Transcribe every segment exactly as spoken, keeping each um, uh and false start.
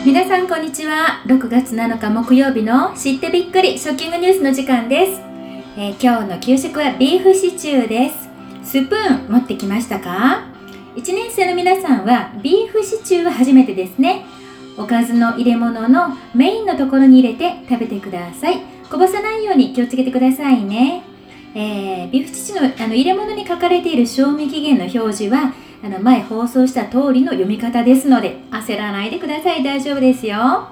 皆さんこんにちは。ろくがつなのか木曜日の知ってびっくりショッキングニュースの時間です。えー、今日の給食はビーフシチューです。スプーン持ってきましたか？いちねん生の皆さんはビーフシチューは初めてですね。おかずの入れ物のメインのところに入れて食べてください。こぼさないように気をつけてくださいね。えー、ビーフシチューの、あの入れ物に書かれている賞味期限の表示はあの前放送した通りの読み方ですので焦らないでください。大丈夫ですよ。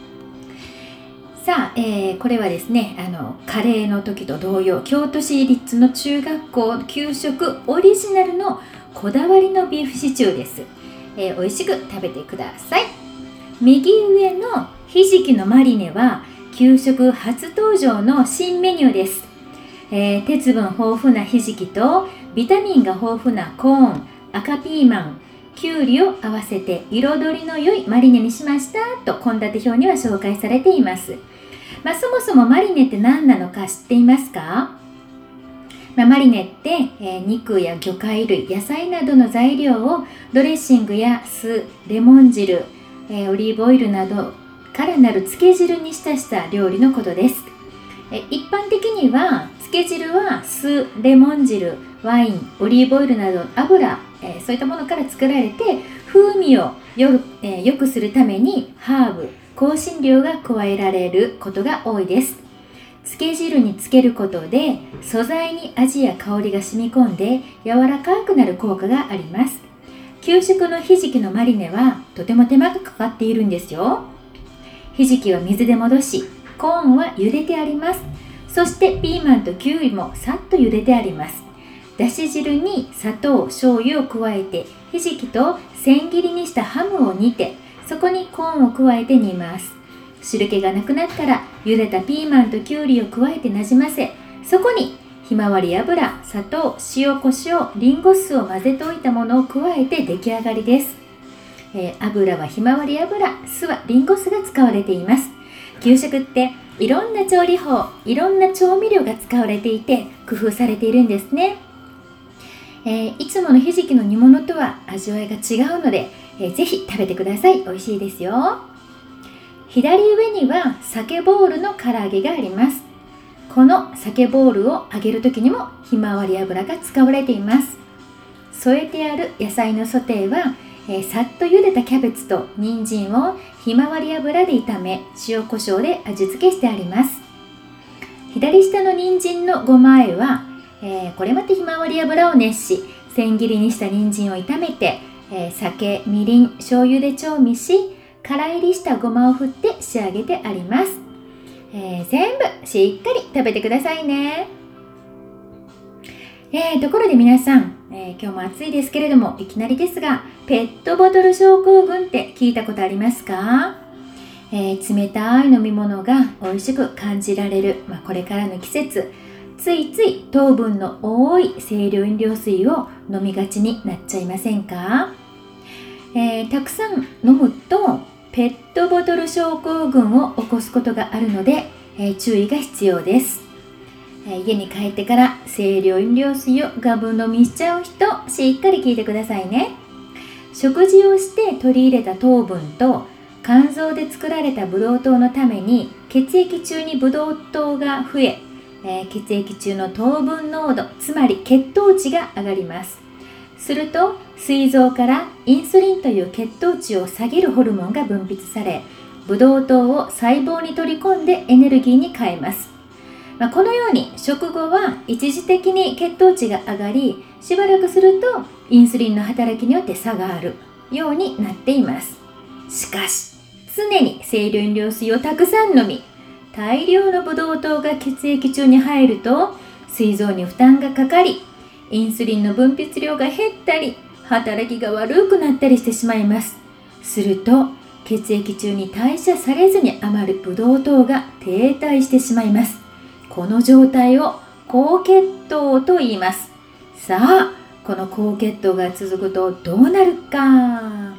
さあ、えー、これはですねあのカレーの時と同様、京都市立の中学校給食オリジナルのこだわりのビーフシチューです。えー、美味しく食べてください。右上のひじきのマリネは給食初登場の新メニューです。えー、鉄分豊富なひじきとビタミンが豊富なコーン、赤ピーマン、きゅうりを合わせて彩りの良いマリネにしましたと献立表には紹介されています。まあ、そもそもマリネって何なのか知っていますか？まあ、マリネって、えー、肉や魚介類、野菜などの材料をドレッシングや酢、レモン汁、えー、オリーブオイルなどからなる漬け汁に浸した料理のことです。えー、一般的には漬け汁は酢、レモン汁、ワイン、オリーブオイルなど油、えー、そういったものから作られて風味をよ、えー、よくするためにハーブ、香辛料が加えられることが多いです。漬け汁につけることで素材に味や香りが染み込んで柔らかくなる効果があります。給食のひじきのマリネはとても手間がかかっているんですよ。ひじきは水で戻し、コーンは茹でてあります。そしてピーマンとキュウリもさっと茹でてあります。だし汁に砂糖、醤油を加えてひじきと千切りにしたハムを煮て、そこにコーンを加えて煮ます。汁気がなくなったら茹でたピーマンとキュウリを加えてなじませ、そこにひまわり油、砂糖、塩コショウ、リンゴ酢を混ぜておいたものを加えて出来上がりです。えー、油はひまわり油、酢はリンゴ酢が使われています。給食っていろんな調理法、いろんな調味料が使われていて工夫されているんですね。えー、いつものひじきの煮物とは味わいが違うので、えー、ぜひ食べてください。美味しいですよ。左上には鮭ボールの唐揚げがあります。この鮭ボールを揚げる時にもひまわり油が使われています。添えてある野菜のソテーは、えー、さっと茹でたキャベツと人参をひまわり油で炒め、塩コショウで味付けしてあります。左下の人参のごま和えは、えー、これまたひまわり油を熱し、千切りにした人参を炒めて、えー、酒、みりん、醤油で調味し、から入りしたごまを振って仕上げてあります。えー、全部しっかり食べてくださいね。えー、ところで皆さん、えー、今日も暑いですけれども、いきなりですがペットボトル症候群って聞いたことありますか？えー、冷たい飲み物が美味しく感じられる、まあ、これからの季節、ついつい糖分の多い清涼飲料水を飲みがちになっちゃいませんか？えー、たくさん飲むとペットボトル症候群を起こすことがあるので、えー、注意が必要です。えー、家に帰ってから清涼飲料水をガブ飲みしちゃう人、しっかり聞いてくださいね。食事をして取り入れた糖分と肝臓で作られたブドウ糖のために血液中にブドウ糖が増え、えー、血液中の糖分濃度、つまり血糖値が上がります。すると膵臓からインスリンという血糖値を下げるホルモンが分泌され、ブドウ糖を細胞に取り込んでエネルギーに変えます。まあ、このように食後は一時的に血糖値が上がり、しばらくするとインスリンの働きによって差があるようになっています。しかし常に清涼飲料水をたくさん飲み、大量のブドウ糖が血液中に入ると膵臓に負担がかかり、インスリンの分泌量が減ったり、働きが悪くなったりしてしまいます。すると血液中に代謝されずに余るブドウ糖が停滞してしまいます。この状態を高血糖と言います。さあ、この高血糖が続くとどうなるか。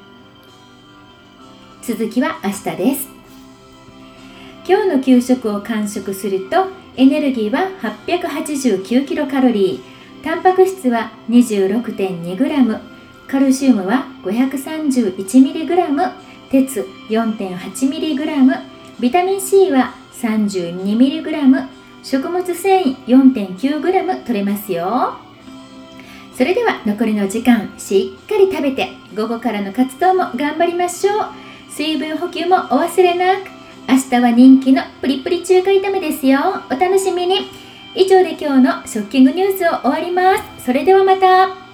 続きは明日です。今日の給食を完食するとエネルギーは はっぴゃくはちじゅうきゅうキロカロリー、タンパク質は にじゅうろくてんにグラム、カルシウムは ごひゃくさんじゅういちミリグラム、 鉄 よんてんはちミリグラム、ビタミン C は さんじゅうにミリグラム、食物繊維 よんてんきゅうグラム 取れますよ。それでは残りの時間しっかり食べて、午後からの活動も頑張りましょう。水分補給もお忘れなく。明日は人気のプリプリ中華炒めですよ。お楽しみに。以上で今日のショッキングニュースを終わります。それではまた。